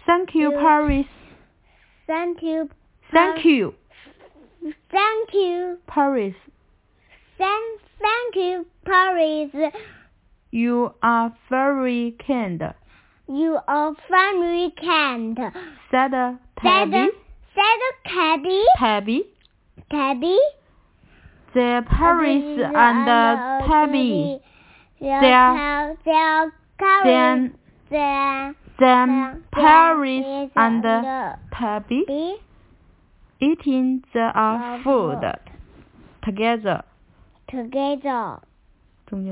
Thank you, Paris. Thank you. Thank you, Thank you. Paris. Thank you, Paris. You are very kind, You are very kind. said Tabby. Tabby. The Paris and Tabby. Then Paris and Tabby eating their food together.